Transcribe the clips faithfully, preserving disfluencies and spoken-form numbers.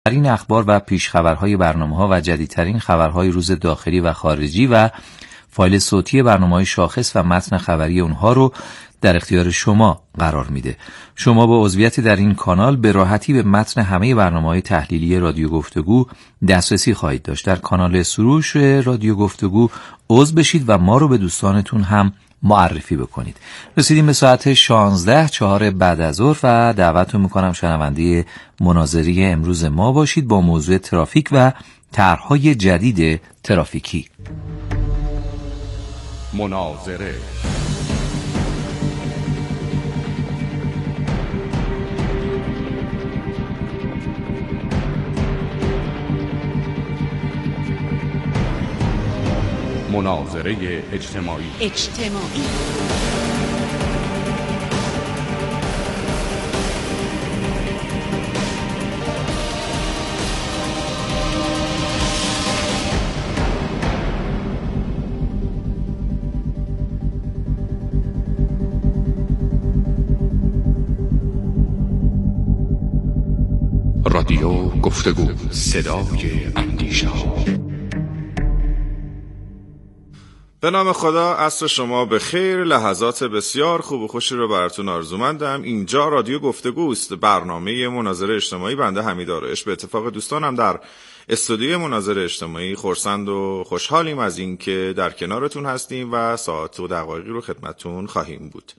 ترین اخبار و پیشخبرهای برنامه‌ها و جدیدترین خبرهای روز داخلی و خارجی و فایل صوتی برنامه‌های شاخص و متن خبری اونها رو در اختیار شما قرار میده. شما با عضویت در این کانال به راحتی به متن همه برنامه‌های تحلیلی رادیو گفتگو دسترسی خواهید داشت. در کانال سروش رادیو گفتگو عضو بشید و ما رو به دوستانتون هم معرفی بکنید. رسیدیم به ساعت شانزده چهار بعد از ظهر و دعوتتون میکنم شنونده مناظره امروز ما باشید با موضوع ترافیک و طرح‌های جدید ترافیکی. مناظره مناظره اجتماعی اجتماعی رادیو گفتگو، صدای اندیشه ها. به نام خدا، عصر شما به خیر. لحظات بسیار خوب و خوشی رو براتون آرزومندم. اینجا رادیو گفتگوست، برنامه مناظره اجتماعی. بنده حمید آرایش به اتفاق دوستانم در استودیوی مناظره اجتماعی خرسند و خوشحالیم از این که در کنارتون هستیم و ساعت و دقایقی رو خدمتتون خواهیم بود.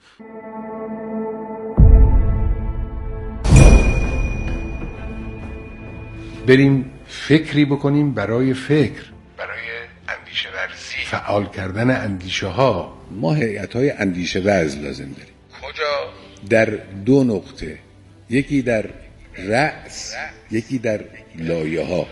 بریم فکری بکنیم برای فکر، برای اندیشه ورزی، فعال کردن اندیشه ها. ما هیئت های اندیشه ورز لازم داریم. کجا؟ در دو نقطه، یکی در رأس، یکی در لایه ها.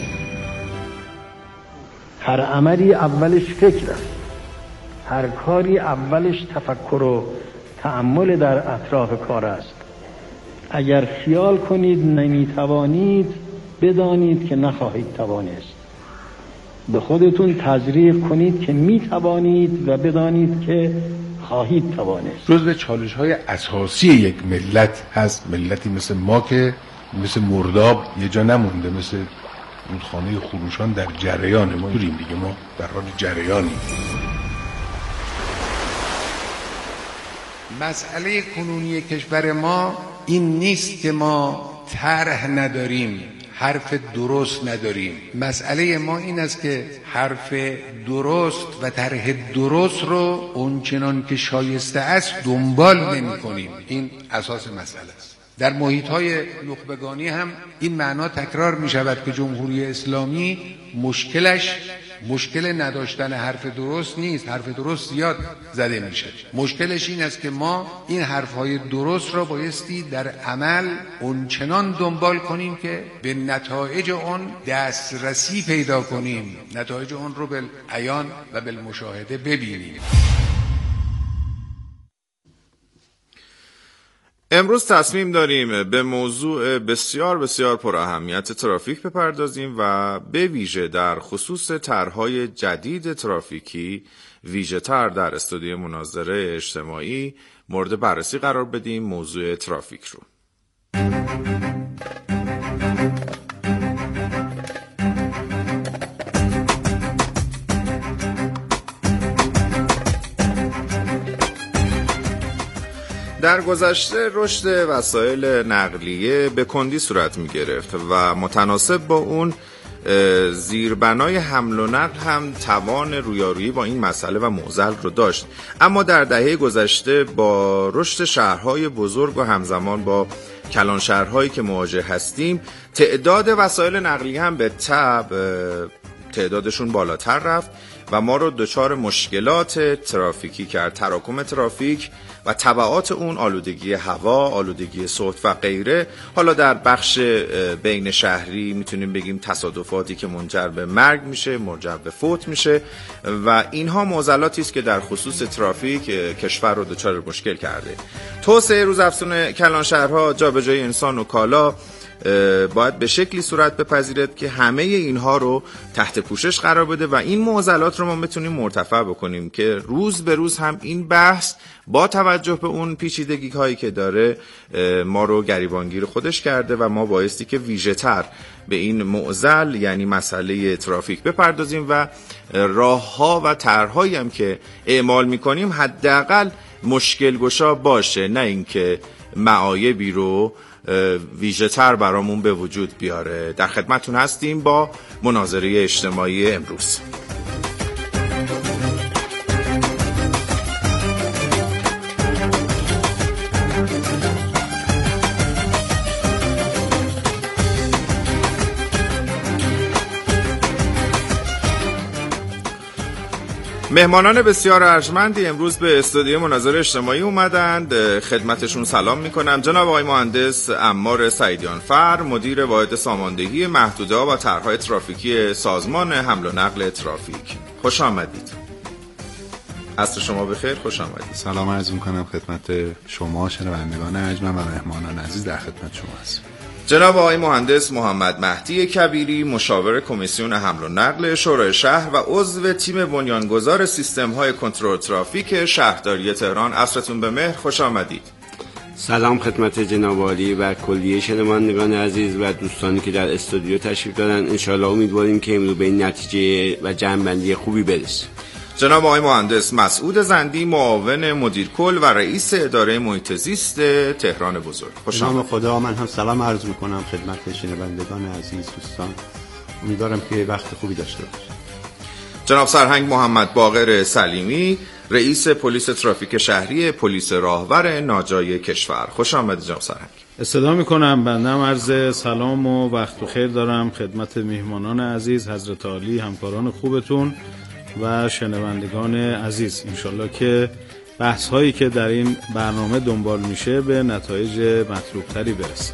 هر عملی اولش فکر است، هر کاری اولش تفکر و تأمل در اطراف کار است. اگر خیال کنید نمیتوانید، بدانید که نخواهید توانست. به خودتون تزریق کنید که میتوانید و بدانید که خواهید توانست. جزو چالش‌های اساسی یک ملت هست. ملتی مثل ما که مثل مرداب یه جا نمونده، مثل اون خانه خروشان در جریان. ما دوریم دیگه، ما در حال جریانیم. مسئله کنونی کشور ما این نیست که ما طرح نداریم، حرف درست نداریم. مسئله ما این است که حرف درست و طرح درست رو اونچنان که شایسته است دنبال نمی کنیم. این اساس مسئله است. در محیط‌های نخبگانی هم این معنا تکرار می شود که جمهوری اسلامی مشکلش مشکل نداشتن حرف درست نیست. حرف درست زیاد زده میشه. مشکلش این است که ما این حرفهای درست را بایستی در عمل اونچنان دنبال کنیم که به نتایج اون دسترسی پیدا کنیم، نتایج اون رو بالعیان و بالمشاهده ببینیم. امروز تصمیم داریم به موضوع بسیار بسیار پر اهمیت ترافیک بپردازیم و به ویژه در خصوص طرح‌های جدید ترافیکی ویژه تر در استودیو مناظره اجتماعی مورد بررسی قرار بدیم موضوع ترافیک رو. در گذشته رشد وسایل نقلیه به کندی صورت می گرفت و متناسب با اون زیربنای حمل و نقل هم توان رویارویی با این مسئله و معضل رو داشت. اما در دهه گذشته با رشد شهرهای بزرگ و همزمان با کلان شهرهایی که مواجه هستیم، تعداد وسایل نقلیه هم به تبع تعدادشون بالاتر رفت و ما رو دچار مشکلات ترافیکی کرد. تراکم ترافیک و تبعات اون آلودگی هوا، آلودگی صوت و غیره. حالا در بخش بین شهری میتونیم بگیم تصادفاتی که منجر به مرگ میشه، منجر به فوت میشه و اینها معضلاتی است که در خصوص ترافیک کشور رو دچار مشکل کرده. توسعه روزافزون کلان شهرها، جابجایی انسان و کالا باید به شکلی صورت بپذیرد که همه اینها رو تحت پوشش قرار بده و این معضلات رو ما بتونیم مرتفع بکنیم که روز به روز هم این بحث با توجه به اون پیچیدگی هایی که داره ما رو گریبانگیر خودش کرده و ما بایستی که ویژه‌تر به این معضل یعنی مسئله ترافیک بپردازیم و راه‌ها و طرح‌هایی هم که اعمال می‌کنیم حداقل مشکل گشا باشه، نه اینکه معایبی رو ویژه‌تر برامون به وجود بیاره. در خدمتتون هستیم با مناظره اجتماعی امروز. مهمانان بسیار ارجمندی امروز به استودیو مناظره اجتماعی اومدند. خدمتشون سلام میکنم. جناب آقای مهندس عمار سعیدیان فر، مدیر واحد ساماندهی محدوده‌ها و طرح‌های ترافیکی سازمان حمل و نقل ترافیک. خوش آمدید. عصر شما بخیر، خوش آمدید. سلام عرض میکنم خدمت شما شنوندگان ارجمند و مهمانان عزیز در خدمت شما هستم. جناب آقای مهندس محمد مهدی کبیری، مشاور کمیسیون حمل و نقل شورای شهر و عضو تیم بنیانگذار سیستم‌های کنترل ترافیک شهرداری تهران. عصرتون به مهر، خوش آمدید. سلام خدمت جناب عالی و کلیه شنوندگان عزیز و دوستانی که در استودیو تشریف دارن. انشالله امیدواریم که امروز به این نتیجه و جمع‌بندی خوبی برسیم. جناب آقای مهندس مسعود زندی، معاون مدیر کل و رئیس اداره محیط زیست تهران بزرگ. خوش آمدید. خدا، من هم سلام عرض میکنم خدمت شنوندگان عزیز دوستان. امیدوارم که وقت خوبی داشته باشید. جناب سرهنگ محمد باقر سلیمی، رئیس پلیس ترافیک شهری پلیس راهور ناجای کشور. خوش آمدید جناب سرهنگ. استدا میکنم. بندم عرض سلام و وقت بخیر دارم خدمت میهمانان عزیز، حضرت عالی، همکاران خوبتون و شنوندگان عزیز. انشالله که بحث هایی که در این برنامه دنبال میشه به نتایج مطلوب تری برسه.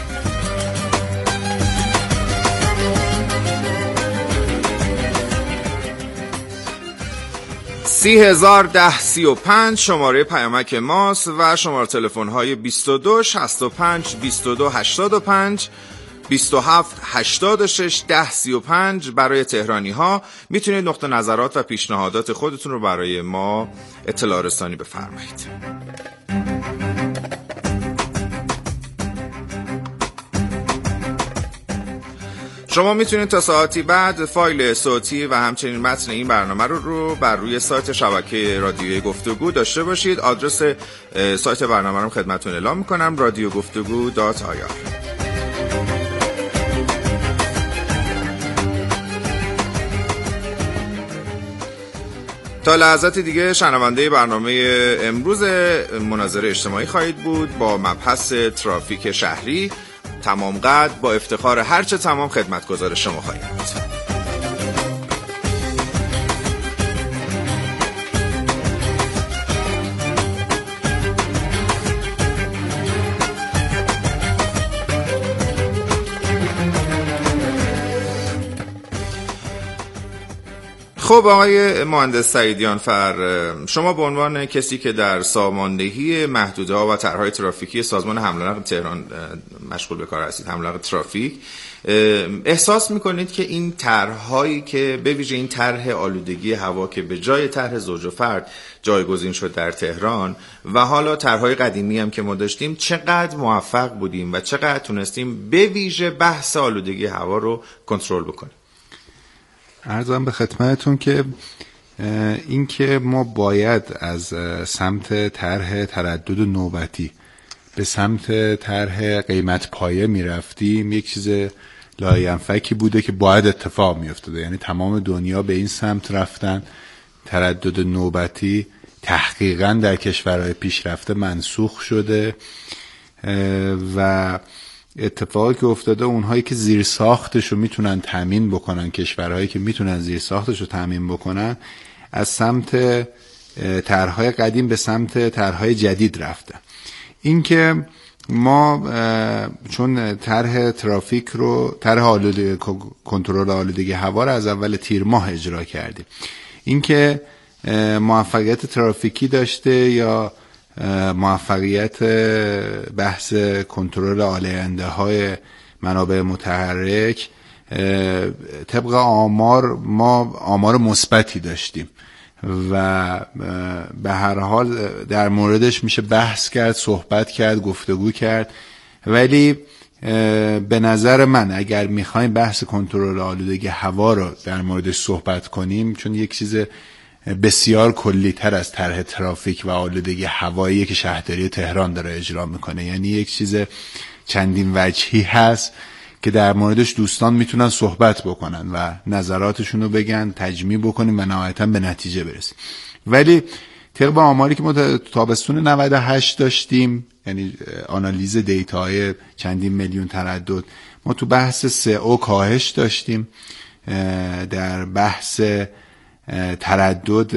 سی هزار ده سی و پنج شماره پیامک ماست و شماره تلفن های بیست و دو شصت و پنج بیست و دو هشتاد و پنج بیست و هفت هشتاد و شش ده سی و پنج. برای تهرانی ها میتونید نقطه نظرات و پیشنهادات خودتون رو برای ما اطلاع رسانی بفرمایید. شما میتونید تا ساعتی بعد فایل صوتی و همچنین متن این برنامه رو, رو بر روی سایت شبکه رادیوی گفتگو داشته باشید. آدرس سایت برنامه رو خدمتتون اعلام میکنم: رادیو گفتگو دات آی آر. تا لحظات دیگه شنونده برنامه امروز مناظره اجتماعی خواهید بود با مبحث ترافیک شهری. تمام قد با افتخار هرچه تمام خدمتگزار شما خواهیم بود. خب آقای مهندس سعیدیان فر، شما به عنوان کسی که در ساماندهی محدوده‌ها و طرح‌های ترافیکی سازمان حمل و نقل تهران مشغول به کار هستید، حمل و نقل ترافیک، احساس میکنید که این طرح‌هایی که به ویژه این طرح آلودگی هوا که به جای طرح زوج و فرد جایگزین شد در تهران و حالا طرح‌های قدیمی هم که ما داشتیم، چقدر موفق بودیم و چقدر تونستیم به ویژه بحث آلودگی هوا رو کنترل بکنیم؟ عرضم به خدمتتون که این که ما باید از سمت طرح تردد نوبتی به سمت طرح قیمت پایه می رفتیم یک چیز لاینفکی بوده که باید اتفاق می افتاده. یعنی تمام دنیا به این سمت رفتن. تردد نوبتی تحقیقاً در کشورهای پیشرفته منسوخ شده و اتفاقی که افتاده اونهایی که زیر ساختشو میتونن تامین بکنن، کشورهایی که میتونن زیر ساختشو تامین بکنن، از سمت طرح‌های قدیم به سمت طرح‌های جدید رفتن. این که ما چون طرح ترافیک رو، طرح آلودگی کنترل آلودگی هوا رو از اول تیر ماه اجرا کردیم، این که موفقیت ترافیکی داشته یا موفقیت بحث کنترل آلاینده های منابع متحرک طبق آمار ما آمار مثبتی داشتیم و به هر حال در موردش میشه بحث کرد، صحبت کرد، گفتگو کرد. ولی به نظر من اگر میخوایم بحث کنترل آلودگی هوا رو در موردش صحبت کنیم، چون یک چیز بسیار کلی تر از طرح ترافیک و آلودگی هوایی که شهرداری تهران داره اجرا میکنه، یعنی یک چیز چندین وجهی هست که در موردش دوستان میتونن صحبت بکنن و نظراتشون رو بگن، تجمیع بکنیم و نهایتاً به نتیجه برسیم. ولی طبق آماری که ما تابستون نود و هشت داشتیم، یعنی آنالیز دیتاهای چندین میلیون تردد، ما تو بحث سه او کاهش داشتیم، در بحث تردد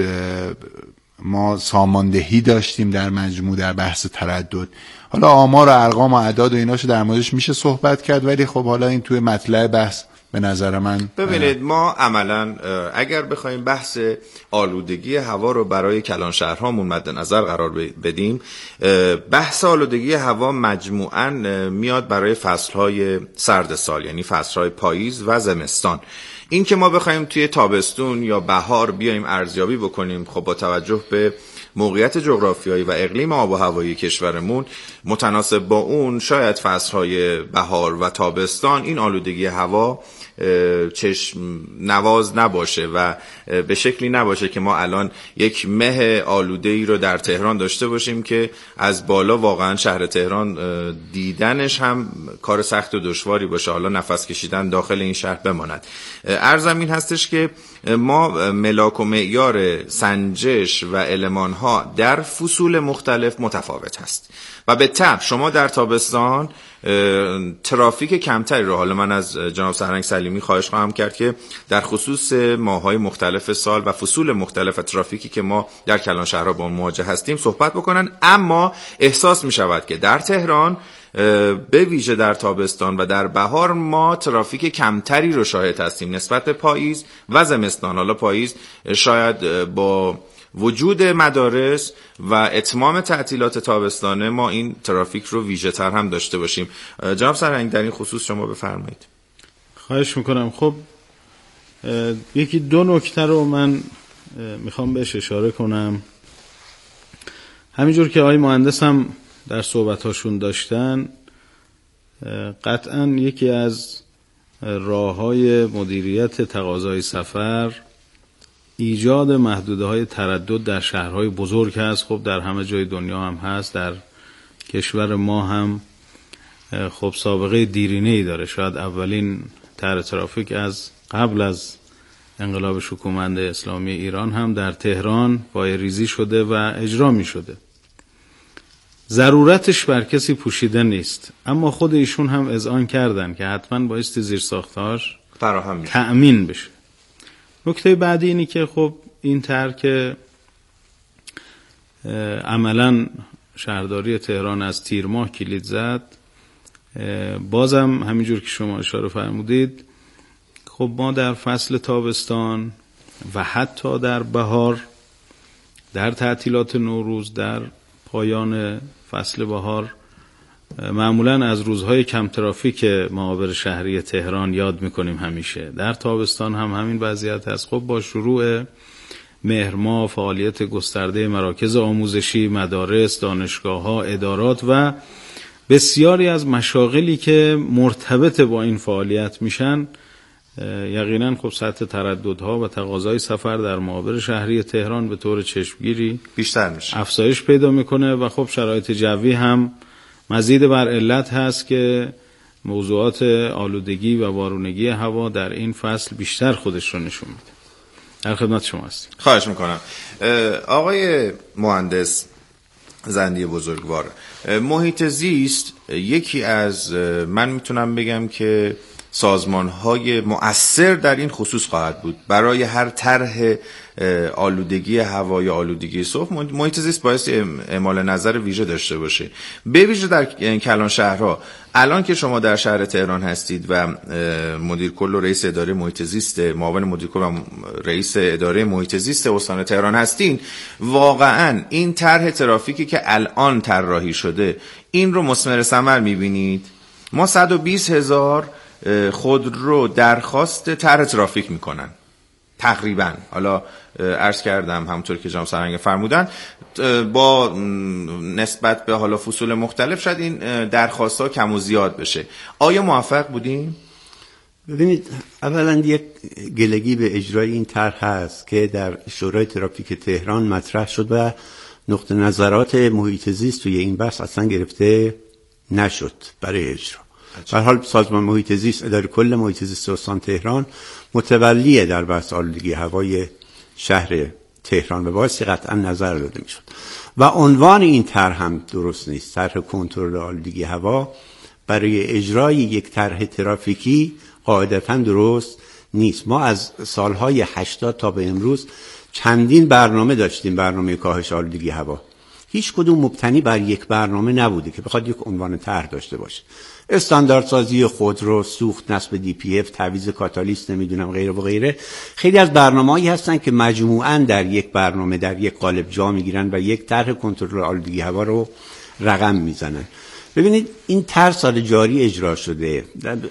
ما ساماندهی داشتیم در مجموع در بحث تردد. حالا آمار و ارقام و اعداد و ایناشو در موردش میشه صحبت کرد، ولی خب حالا این توی مطلع بحث به نظر من ببینید ما عملا اگر بخوایم بحث آلودگی هوا رو برای کلان شهرهامون مد نظر قرار بدیم، بحث آلودگی هوا مجموعاً میاد برای فصلهای سرد سال، یعنی فصلهای پاییز و زمستان. این که ما بخوایم توی تابستون یا بهار بیایم ارزیابی بکنیم، خب با توجه به موقعیت جغرافیایی و اقلیم آب و هوایی کشورمون متناسب با اون شاید فصلهای بهار و تابستان این آلودگی هوا چشم نواز نباشه و به شکلی نباشه که ما الان یک مه آلوده‌ای رو در تهران داشته باشیم که از بالا واقعا شهر تهران دیدنش هم کار سخت و دشواری باشه، حالا نفس کشیدن داخل این شهر بماند. عرضم این هستش که ما ملاک و معیار سنجش و المانها در فصول مختلف متفاوت هست و به طبع شما در تابستان ترافیک کمتری رو، حالا من از جناب سرهنگ سلیمی خواهش خواهم کرد که در خصوص ماه‌های مختلف سال و فصول مختلف ترافیکی که ما در کلان شهرها با اون مواجه هستیم صحبت بکنن. اما احساس می شود که در تهران به ویژه در تابستان و در بهار ما ترافیک کمتری رو شاهد هستیم نسبت به پاییز و زمستان. حالا پاییز شاید با وجود مدارس و اتمام تعطیلات تابستانه ما این ترافیک رو ویژه تر هم داشته باشیم. جناب سرهنگ در این خصوص شما بفرمایید. خواهش میکنم. خب یکی دو نکته رو من میخوام بهش اشاره کنم. همینجور که آقای مهندس هم در صحبتاشون داشتن، قطعا یکی از راه‌های مدیریت تقاضای سفر ایجاد محدوده‌های تردد در شهرهای بزرگ هست. خب در همه جای دنیا هم هست، در کشور ما هم خب سابقه دیرینه‌ای داره. شاید اولین طرح ترافیک از قبل از انقلاب شکوهمند اسلامی ایران هم در تهران پایه‌ریزی شده و اجرا می شده. ضرورتش بر کسی پوشیده نیست، اما خود ایشون هم اذعان کردن که حتما بایستی زیرساخت‌هاش فراهم بشه، تأمین بشه. نکته بعدی اینی که خب این طرح که عملاً شهرداری تهران از تیر ماه کلید زد، بازم همینجور که شما اشاره فرمودید، خب ما در فصل تابستان و حتی در بهار، در تعطیلات نوروز، در پایان فصل بهار، معمولاً از روزهای کم ترافیک معابر شهری تهران یاد میکنیم همیشه. در تابستان هم همین وضعیت هست. خب با شروع مهر ماه فعالیت گسترده مراکز آموزشی، مدارس، دانشگاه‌ها، ادارات و بسیاری از مشاغلی که مرتبط با این فعالیت میشن، یقینا خب سطح ترددها و تقاضای سفر در معابر شهری تهران به طور چشمگیری بیشتر میشه، افزایش پیدا میکنه و خب شرایط جوی هم مزید بر علت هست که موضوعات آلودگی و بارونگی هوا در این فصل بیشتر خودش رو نشون میده. در خدمت شما هستیم. خواهش میکنم. آقای مهندس زندی بزرگوار، محیط زیست یکی از، من میتونم بگم که سازمان‌های مؤثر در این خصوص خواهد بود. برای هر طرح آلودگی هوا یا آلودگی صبح محیط زیست باعث اعمال نظر ویژه داشته باشه، به ویژه در کلان شهرها. الان که شما در شهر تهران هستید و مدیر کل و رئیس اداره محیط زیست، معاون مدیر کل و رئیس اداره محیط زیست استان تهران هستین، واقعا این طرح ترافیکی که الان طراحی شده این رو مثمر ثمر می‌بینید ما صد و بیست هزار خودرو درخواست طرح ترافیک میکنن تقریبا. حالا عرض کردم همونطور که جناب سرهنگ فرمودن با نسبت به حالا فصول مختلف شاید این درخواست ها کم و زیاد بشه. آیا موفق بودیم؟ ببینید، اولا یک گلگی به اجرای این طرح هست که در شورای ترافیک تهران مطرح شد و نقطه نظرات محیط زیست توی این بحث اصلا گرفته نشد برای اجرا. به هر حال سازمان محیط زیست، اداره کل محیط زیست استان تهران متولیه در بحث آلودگی هوای شهر تهران و باعث قطعا نظر داده میشد و عنوان این طرح هم درست نیست. طرح کنترل آلودگی هوا برای اجرای یک طرح ترافیکی قاعدتاً درست نیست. ما از سالهای هشتاد تا به امروز چندین برنامه داشتیم، برنامه کاهش آلودگی هوا. هیچ کدوم مبتنی بر یک برنامه نبوده که بخواد یک عنوان طرح داشته باشه. استانداردسازی خودرو، سوخت، نصب دی پی اف، تعویض کاتالیست، نمیدونم غیره و غیره. خیلی از برنامه‌هایی هستن که مجموعاً در یک برنامه در یک قالب جا میگیرن و یک طرح کنترل آلودگی هوا رو رقم میزنن. ببینید، این طرح سال جاری اجرا شده.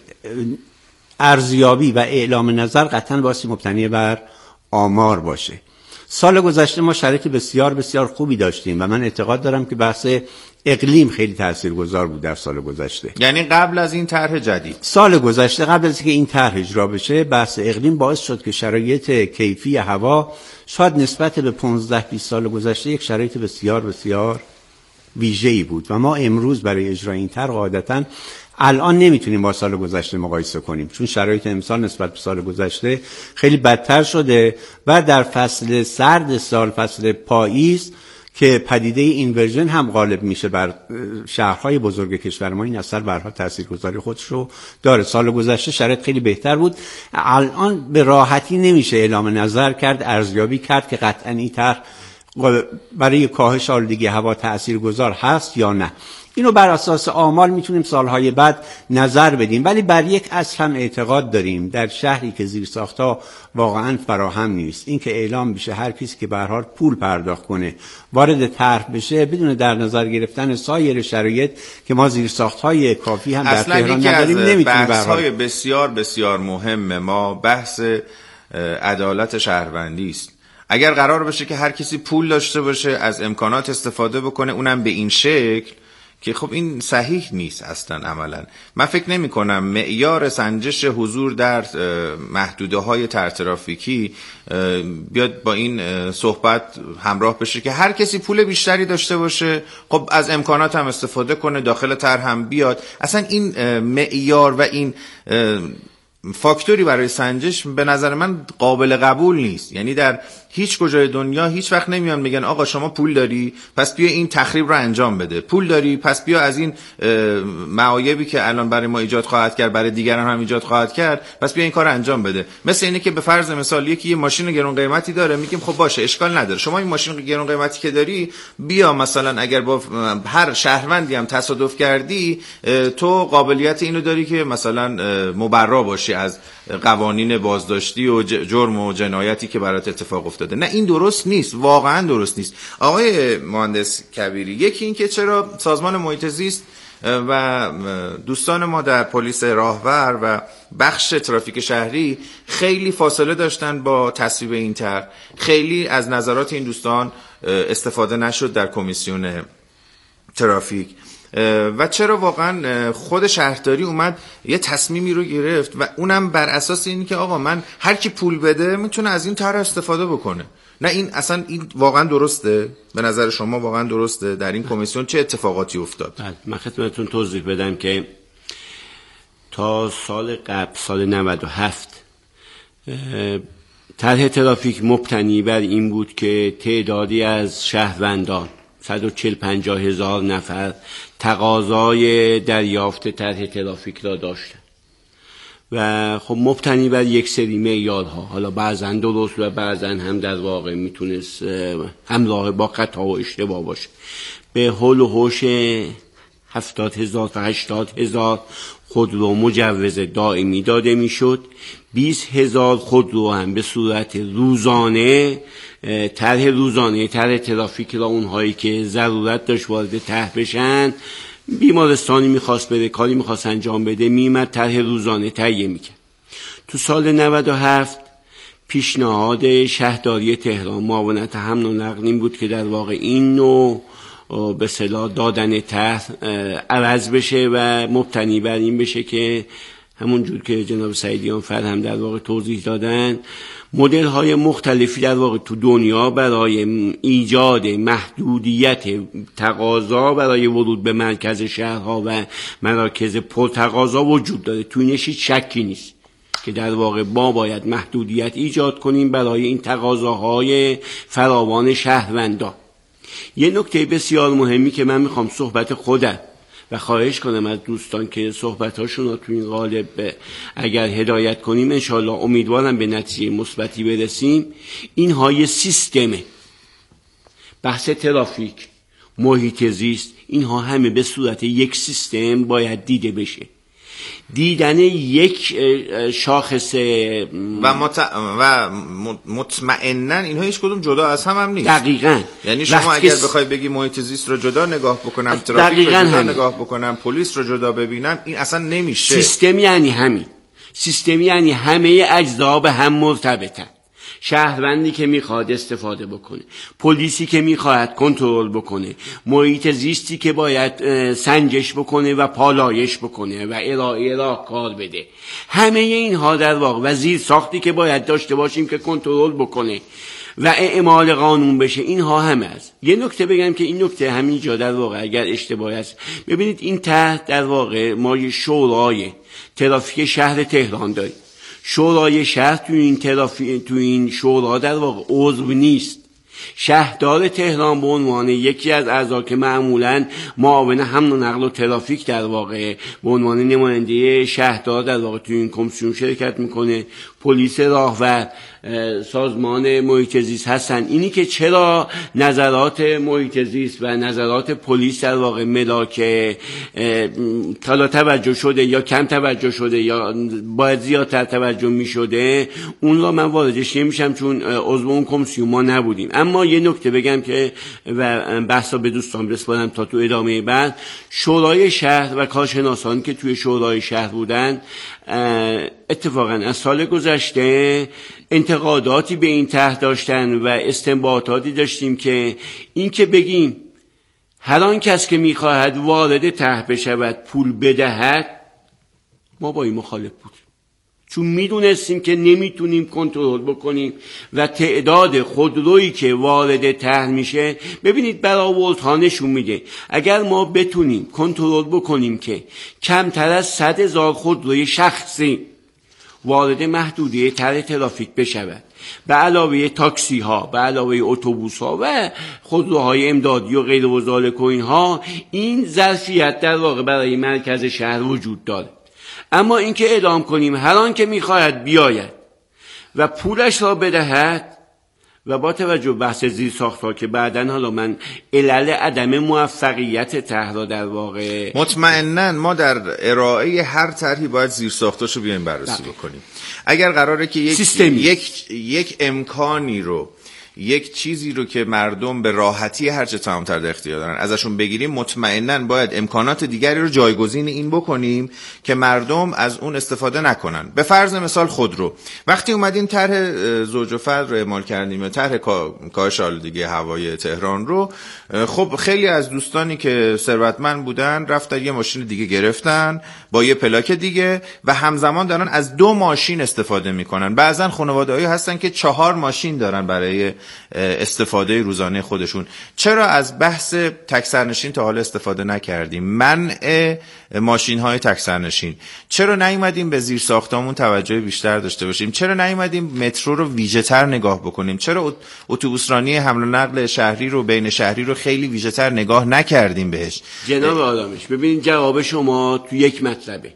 ارزیابی و اعلام نظر قطعاً باسی مبتنی بر آمار باشه. سال گذشته ما شرایط بسیار بسیار خوبی داشتیم و من اعتقاد دارم که بحث اقلیم خیلی تاثیرگذار بود در سال گذشته. یعنی قبل از این طرح جدید، سال گذشته قبل از اینکه این طرح اجرا بشه، بحث اقلیم باعث شد که شرایط کیفی هوا شاید نسبت به پانزده بیست سال گذشته یک شرایط بسیار بسیار ویژه‌ای بود و ما امروز برای اجرای این طرح عادتاً الان نمیتونیم با سال گذشته مقایسه کنیم، چون شرایط امسال نسبت به سال گذشته خیلی بدتر شده و در فصل سرد سال، فصل پاییز که پدیده اینورژن هم غالب میشه بر شهرهای بزرگ کشور ما، این اثر برها تاثیرگذاری خودش رو داره. سال گذشته شرایط خیلی بهتر بود. الان به راحتی نمیشه اعلام نظر کرد، ارزیابی کرد که قطعاً این طرح برای کاهش آلودگی هوا تاثیرگذار هست یا نه. اینو بر اساس آمار میتونیم سالهای بعد نظر بدیم، ولی بر یک اصل هم اعتقاد داریم. در شهری که زیرساخت‌ها واقعا فراهم نیست، این که اعلام بشه هر کسی که به هر حال پول پرداخت کنه وارد طرح بشه بدون در نظر گرفتن سایر شرایط که ما زیرساخت‌های کافی هم در تهران نداریم، نمیتونیم. بحث‌های بسیار بسیار مهم ما بحث عدالت شهروندی است. اگر قرار بشه که هر کسی پول داشته باشه از امکانات استفاده بکنه، اونم به این شکل، که خب این صحیح نیست اصلا عملا. من فکر نمی کنم معیار سنجش حضور در محدوده های ترافیکی بیاد با این صحبت همراه بشه که هر کسی پول بیشتری داشته باشه خب از امکانات هم استفاده کنه، داخل طرح هم بیاد. اصلا این معیار و این فاکتوری برای سنجش به نظر من قابل قبول نیست. یعنی در هیچ کجای دنیا هیچ وقت نمیان میگن آقا شما پول داری پس بیا این تخریب رو انجام بده، پول داری پس بیا از این معایبی که الان برای ما ایجاد خواهد کرد برای دیگران هم ایجاد خواهد کرد پس بیا این کار انجام بده. مثل اینه که به فرض مثال یکی یه ماشین گرون قیمتی داره، میگیم خب باشه اشکال نداره، شما این ماشین گرون قیمتی که داری بیا مثلا اگر با هر شهروندی هم تصادف کردی تو قابلیت اینو داری که مثلا مبرا باشی از قوانین بازداشتی و جرم و جنایتی که برات اتفاق افتاده. نه این درست نیست، واقعا درست نیست. آقای مهندس کبیری، یکی این که چرا سازمان محیط زیست و دوستان ما در پلیس راهور و بخش ترافیک شهری خیلی فاصله داشتن با تصویب این طرح، خیلی از نظرات این دوستان استفاده نشد در کمیسیون ترافیک و چرا واقعا خود شهرداری اومد یه تصمیمی رو گرفت و اونم بر اساس این که آقا من هر کی پول بده میتونه از این طرح استفاده بکنه. نه این اصلا این واقعا درسته؟ به نظر شما واقعا درسته؟ در این کمیسیون چه اتفاقاتی افتاد؟ من خدمتتون توضیح بدم که تا سال قبل سال نود و هفت طرح ترافیک مبتنی بر این بود که تعدادی از شهروندان صد و چهل پنجاه هزار نفر تقاضای دریافت طرح ترافیک را داشتن و خب مبتنی بر یک سری معیارها، حالا بعضا درست و بعضا هم در واقع میتونست همراه با خطا و اشتباه باشه. به حول و حوش هفتاد هزار تا هشتاد هزار خودرو مجوز دائمی داده میشد، بیست هزار خودرو هم به صورت روزانه طرح روزانه طرح ترافیک را اونهایی که ضرورت داشت وارد طرح بشن بیمارستانی میخواست بره، کاری میخواست انجام بده، میمد طرح روزانه تهیه میکرد. تو سال نود و هفت پیشنهاد شهرداری تهران معاونت حمل و نقل این بود که در واقع این نوع به اصطلاح دادن طرح عوض بشه و مبتنی بر این بشه که همون جور که جناب سعیدیان فر هم در واقع توضیح دادن، مدل های مختلفی در واقع تو دنیا برای ایجاد محدودیت تقاضا برای ورود به مرکز شهرها و مراکز پرتقاضا وجود داره. تو اینش هیچ شکی نیست که در واقع ما باید محدودیت ایجاد کنیم برای این تقاضاهای فراوان شهروندان. یه نکته بسیار مهمی که من میخوام صحبت خودم و خواهش کنم از دوستان که صحبتاشون رو تو این قالب اگر هدایت کنیم انشالله امیدوارم به نتیجه مثبتی برسیم. اینها یه سیستمه، بحث ترافیک، محیط زیست، اینها همه به صورت یک سیستم باید دیده بشه. دیدن یک شاخص و, مت... و مطمئناً اینها هیچ کدوم جدا از هم هم نیست. دقیقاً. یعنی شما اگر بخوای بگی محیط زیست رو جدا نگاه بکنم، ترافیک رو جدا همین. نگاه بکنم، پلیس رو جدا ببینم، این اصلا نمیشه. سیستم یعنی همین. سیستم یعنی همه اجزا به هم مرتبطن. شهروندی که میخواد استفاده بکنه، پلیسی که میخواد کنترل بکنه، محیط زیستی که باید سنجش بکنه و پالایش بکنه و ارائه راهکار بده، همه اینها در واقع و زیر ساختی که باید داشته باشیم که کنترل بکنه و اعمال قانون بشه، اینها همه است. یه نکته بگم که این نکته همینجا در واقع اگر اشتباهی است، ببینید این تحت در واقع ما یه شورای ترافیک شهر تهران داریم. شورای شهر تو این ترافیک تو این شورا در واقع عضو نیست. شهردار تهران به عنوان یکی از اعضا که معمولاً معاون حمل و نقل و ترافیک در واقع به عنوان نماینده شهردار در واقع تو این کمیسیون شرکت میکنه، پلیس راهور، سازمان محیط زیست هستن. اینی که چرا نظرات محیط زیست و نظرات پلیس در واقع ملاک حالا توجه شده یا کم توجه شده یا باید زیادتر توجه می شده، اون را من واردش نمیشم چون عضو اون کمیسیون ما نبودیم. اما یه نکته بگم که و بحثا به دوستان بسپارم تا تو ادامه بعد، شورای شهر و کارشناسان که توی شورای شهر بودن اتفاقا از سال گذشته انتقاداتی به این طرح داشتن و استنباطاتی داشتیم که این که بگیم هر آن کس که میخواهد وارد طرح بشود پول بدهد، ما با این مخالف بود، چون میدونستیم که نمیتونیم کنترل بکنیم و تعداد خودرویی که وارد طرح میشه، ببینید برآوردها نشون میده اگر ما بتونیم کنترل بکنیم که کمتر از صد هزار خودروی شخصی وارد محدوده طرح ترافیک بشود، به علاوه تاکسی ها، به علاوه اتوبوس ها و خودروهای امدادی و غیر و ذالک و اینها، این ظرفیت در واقع برای مرکز شهر وجود داره. اما اینکه اعلام کنیم هر آن که میخواهد بیاید و پولش را بدهد و با توجه بحث زیر ساخت‌ها که بعداً حالا من علل عدم موفقیت طرح را در واقع مطمئناً ما در ارائه هر طرحی باید زیر ساختاشو بیایم بررسی بکنیم. اگر قراره که یک یک یک امکانی رو، یک چیزی رو که مردم به راحتی هر چه تمام‌تر در اختیار دارن ازشون بگیریم، مطمئناً باید امکانات دیگری رو جایگزین این بکنیم که مردم از اون استفاده نکنن. به فرض مثال خودرو، وقتی اومدیم طرح زوج و فرد رو اعمال کردیم، طرح کاهش آلودگی هوای تهران رو، خب خیلی از دوستانی که ثروتمند بودن رفتن یه ماشین دیگه گرفتن با یه پلاک دیگه و همزمان دارن از دو ماشین استفاده میکنن. بعضن خانواده‌ای هستن که چهار ماشین دارن برای استفاده روزانه خودشون. چرا از بحث تک سرنشین تا حالا استفاده نکردیم؟ منع ماشین های تک سرنشین. چرا نیومدیم به زیر ساختمون توجه بیشتر داشته باشیم؟ چرا نیومدیم مترو رو ویژه تر نگاه بکنیم؟ چرا اتوبوسرانی حمل و نقل شهری رو، بین شهری رو خیلی ویژه تر نگاه نکردیم بهش؟ جناب آرامش، ببینید جواب شما تو یک مطلبه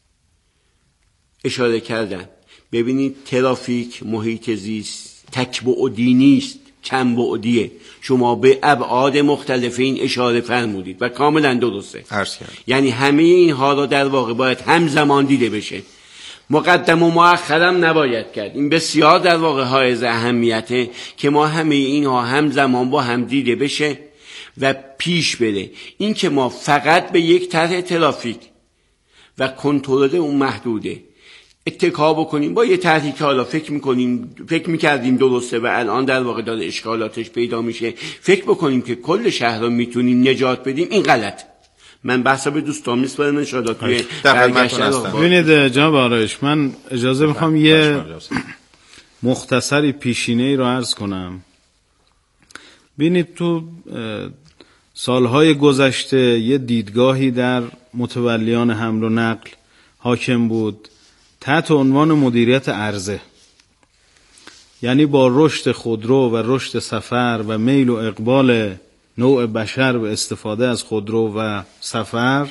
اشاره کردن. ببینید ترافیک، محیط زیست تک بعدی نیست، کم بعدیه. شما به ابعاد مختلف این اشاره فرمودید و کاملا درسته. عرض کردم. یعنی همه اینها رو در واقع باید همزمان دیده بشه، مقدم و مؤخرم نباید کرد. این بسیار در واقع حائز اهمیته که ما همه اینها همزمان با هم دیده بشه و پیش بره. این که ما فقط به یک طرح ترافیک و کنترل اون محدوده اتکا بکنیم با یه طرحی که حالا فکر میکنیم فکر میکردیم درسته و الان در واقع داره اشکالاتش پیدا میشه، فکر بکنیم که کل شهر رو میتونیم نجات بدیم، این غلط. من بحثا به دوستان میسپارم ان شاءالله توی برگشتن. ببینید جناب آرایش، من اجازه میخوام یه مختصری پیشینه‌ای رو عرض کنم. ببینید تو سالهای گذشته یه دیدگاهی در متولیان حمل و نقل حاکم بود تحت عنوان مدیریت عرضه، یعنی با رشد خودرو و رشد سفر و میل و اقبال نوع بشر به استفاده از خودرو و سفر،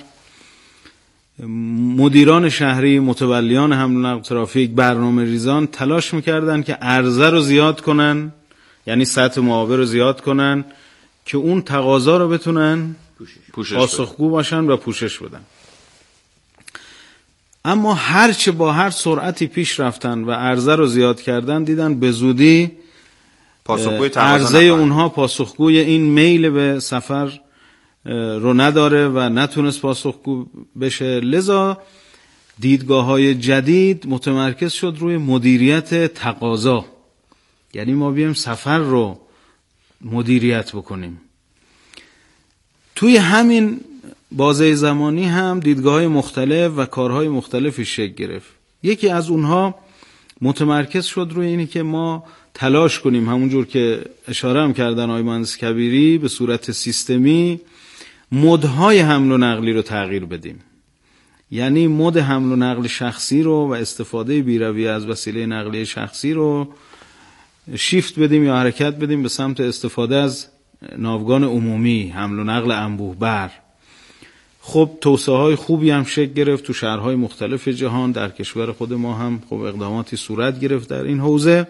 مدیران شهری، متولیان حمل و نقل ترافیک، برنامه ریزان تلاش میکردن که عرضه رو زیاد کنن، یعنی سطح معاور رو زیاد کنن که اون تقاضا رو بتونن پاسخگو باشن و پوشش بدن. اما هرچه با هر سرعتی پیش رفتن و عرضه رو زیاد کردن، دیدن به زودی عرضه اونها پاسخگوی این میل به سفر رو نداره و نتونست پاسخگو بشه. لذا دیدگاه های جدید متمرکز شد روی مدیریت تقاضا، یعنی ما بیایم سفر رو مدیریت بکنیم. توی همین بازه زمانی هم دیدگاه‌های مختلف و کارهای مختلفی شکل گرفت. یکی از اونها متمرکز شد روی اینی که ما تلاش کنیم همونجور که اشاره هم کردن آقای مهندس کبیری به صورت سیستمی مدهای حمل و نقلی رو تغییر بدیم، یعنی مد حمل و نقل شخصی رو و استفاده بی‌رویه از وسیله نقلیه شخصی رو شیفت بدیم یا حرکت بدیم به سمت استفاده از ناوگان عمومی، حمل و نقل انبوه بر. خب توسعه های خوبی هم شکل گرفت تو شهرهای مختلف جهان، در کشور خود ما هم خب اقداماتی صورت گرفت در این حوزه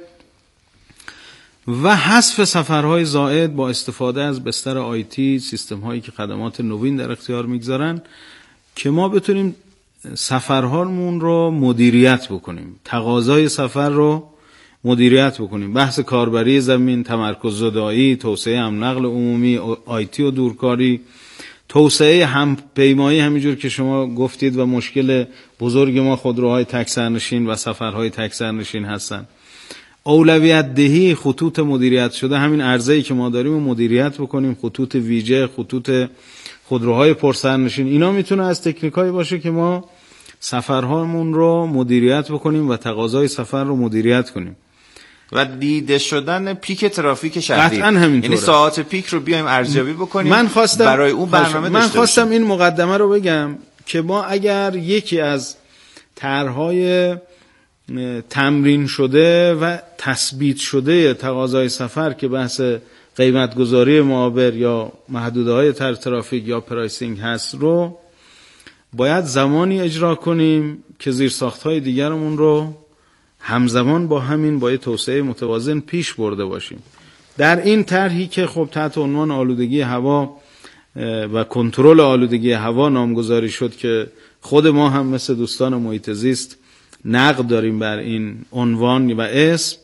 و حذف سفرهای زائد با استفاده از بستر آیتی، سیستم هایی که خدمات نوین در اختیار میگذارن که ما بتونیم سفرهامون رو مدیریت بکنیم، تقاضای سفر رو مدیریت بکنیم. بحث کاربری زمین، تمرکز زدایی، توسعه هم نقل عمومی، آیتی و دورکاری، توسعه هم پیمایی همینجور که شما گفتید و مشکل بزرگ ما خودروهای تک سرنشین و سفرهای تک سرنشین هستن. اولویت دهی خطوط مدیریت شده، همین عرضه‌ای که ما داریم رو مدیریت بکنیم، خطوط ویژه، خطوط خودروهای پرسرنشین، اینا میتونه از تکنیکایی باشه که ما سفرهامون رو مدیریت بکنیم و تقاضای سفر رو مدیریت کنیم. و دیده شدن پیک ترافیک شهری، یعنی ساعات پیک رو بیایم ارزیابی بکنیم. من خواستم برای اون برنامه من خواستم این مقدمه رو بگم که ما اگر یکی از طرح‌های تمرین شده و تثبیت شده تقاضای سفر که بحث قیمت‌گذاری معابر یا محدوده‌های تر ترافیک یا پرایسینگ هست رو باید زمانی اجرا کنیم که زیرساخت‌های دیگرمون رو همزمان با همین با توسعه متوازن پیش برده باشیم. در این طرحی که خب تحت عنوان آلودگی هوا و کنترل آلودگی هوا نامگذاری شد که خود ما هم مثل دوستان محیط زیست نقد داریم بر این عنوان و اسم،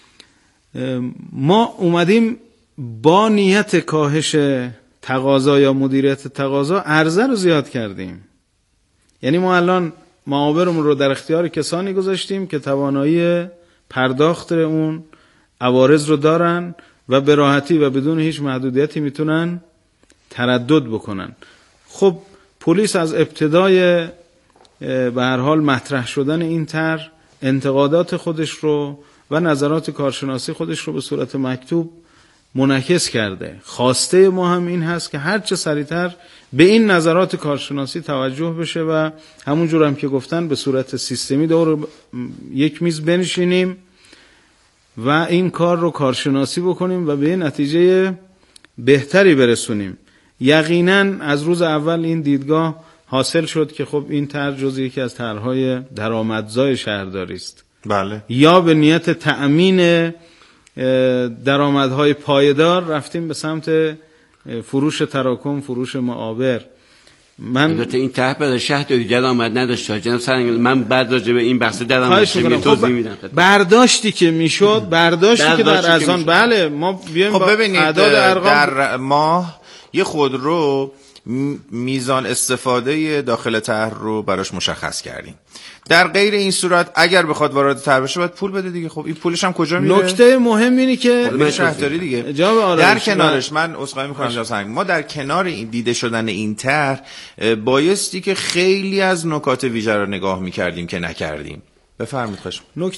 ما اومدیم با نیت کاهش تقاضا یا مدیریت تقاضا عرضه رو زیاد کردیم. یعنی ما الان معابرمون رو در اختیار کسانی گذاشتیم که توانایی پرداخت اون عوارض رو دارن و به راحتی و بدون هیچ محدودیتی میتونن تردد بکنن. خب پلیس از ابتدای به هر حال مطرح شدن این طرح انتقادات خودش رو و نظرات کارشناسی خودش رو به صورت مکتوب منعکس کرده. خواسته ما هم این هست که هر چه سریعتر به این نظرات کارشناسی توجه بشه و همونجور هم که گفتن به صورت سیستمی دور یک میز بنشینیم و این کار رو کارشناسی بکنیم و به نتیجه بهتری برسونیم. یقینا از روز اول این دیدگاه حاصل شد که خب این طرح جزء یکی از طرح‌های درآمدزای شهرداری است. بله. یا به نیت تأمین درآمدهای پایدار رفتیم به سمت فروش تراکم، فروش معابر. من البته این طرح برای شهرداری درآمد نداشت جناب سرنگ. من بعد راجع به این بحث درآمد توضیح میدم. برداشتی که میشد، برداشتی که در از آن، بله ما بیایم خب با اعداد ارقام در ماه یه خودرو میزان استفاده داخل طرح رو براش مشخص کردیم. در غیر این صورت اگر بخواد وارد طرح بشه باید پول بده دیگه. خب این پولش هم کجا میره؟ نکته مهم اینه که من شهرداری دیگه در کنارش من عذرخواهی میکنم جناب سنگ، ما در کنار این دیده شدن این طرح بایستی که خیلی از نکات ویژه رو نگاه میکردیم که نکردیم. بفرمایید. خواهش